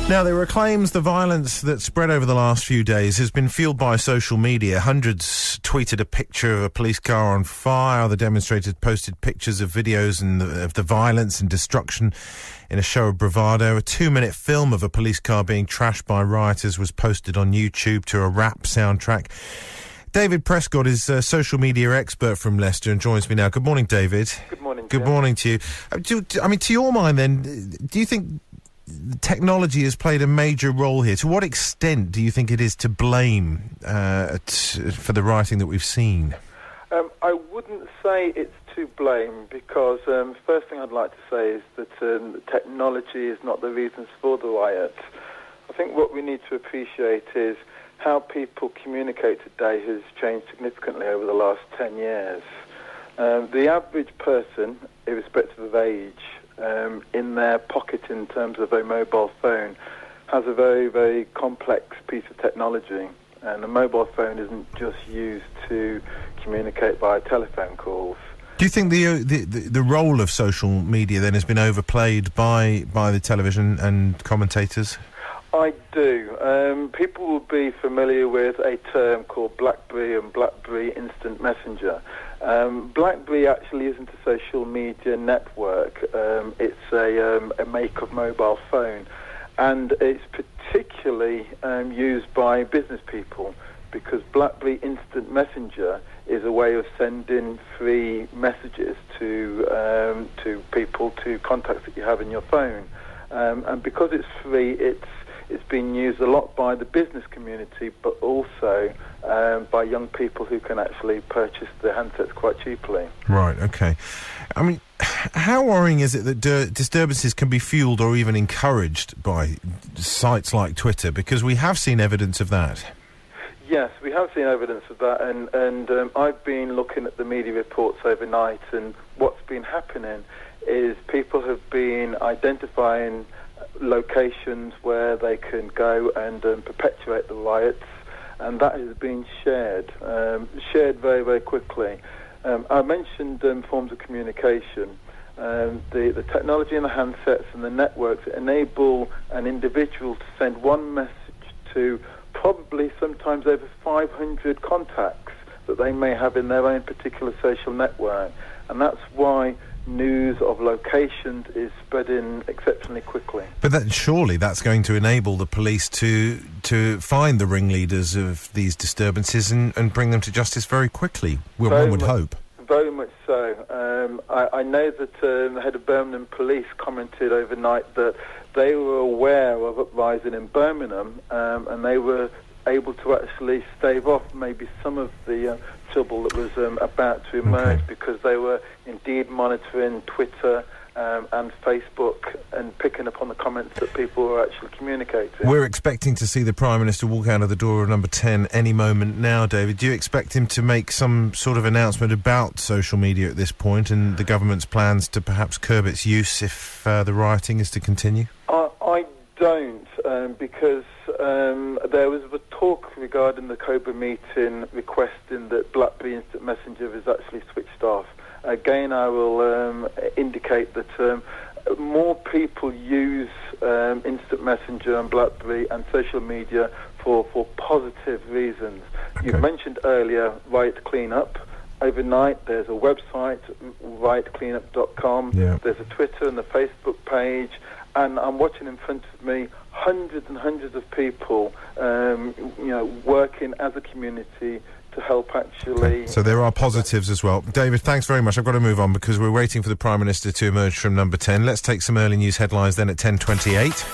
Now, there were claims the violence that spread over the last few days has been fueled by social media. Hundreds tweeted a picture of a police car on fire. Other demonstrators posted pictures of videos of the violence and destruction in a show of bravado. A 2-minute film of a police car being trashed by rioters was posted on YouTube to a rap soundtrack. David Prescott is a social media expert from Leicester and joins me now. Good morning, David. Good morning, Jim. Good morning to you. To your mind, then, do you think technology has played a major role here? To what extent do you think it is to blame for the rioting that we've seen? I wouldn't say it's to blame because first thing I'd like to say is that technology is not the reasons for the riots. I think what we need to appreciate is how people communicate today has changed significantly over the last 10 years. The average person, irrespective of age, in their pocket in terms of a mobile phone, has a very, very complex piece of technology. And a mobile phone isn't just used to communicate via telephone calls. Do you think the role of social media then has been overplayed by the television and commentators? I do. People will be familiar with a term called BlackBerry and BlackBerry Instant Messenger. BlackBerry actually isn't a social media network. It's a make of mobile phone, and it's particularly used by business people because BlackBerry Instant Messenger is a way of sending free messages to people, to contacts that you have in your phone. And because it's free, it's been used a lot by the business community, but also by young people who can actually purchase the handsets quite cheaply. Right, okay. I mean, how worrying is it that disturbances can be fueled or even encouraged by sites like Twitter? Because we have seen evidence of that. Yes, we have seen evidence of that, and I've been looking at the media reports overnight, and what's been happening is people have been identifying locations where they can go and perpetuate the riots, and that has been shared very, very quickly. I mentioned forms of communication. The technology in the handsets and the networks enable an individual to send one message to probably sometimes over 500 contacts that they may have in their own particular social network, and that's why news of locations is spreading exceptionally quickly. But surely that's going to enable the police to find the ringleaders of these disturbances and bring them to justice very quickly. Well, one would hope. Very much so. I know that the head of Birmingham Police commented overnight that they were aware of uprising in Birmingham, and they were able to actually stave off maybe some of the trouble that was about to emerge, because they were indeed monitoring Twitter and Facebook and picking up on the comments that people were actually communicating. We're expecting to see the Prime Minister walk out of the door of number 10 any moment now, David. Do you expect him to make some sort of announcement about social media at this point and the government's plans to perhaps curb its use if the rioting is to continue? I don't, because there was a talk regarding the COBRA meeting requesting that BlackBerry Instant Messenger is actually switched off. Again, I will indicate that more people use Instant Messenger and BlackBerry and social media for positive reasons. Okay. You've mentioned earlier Riot Cleanup. Overnight, there's a website, riotcleanup.com. Yeah. There's a Twitter and a Facebook page. And I'm watching in front of me hundreds and hundreds of people, working as a community to help actually... So there are positives as well. David, thanks very much. I've got to move on because we're waiting for the Prime Minister to emerge from number 10. Let's take some early news headlines then at 10:28.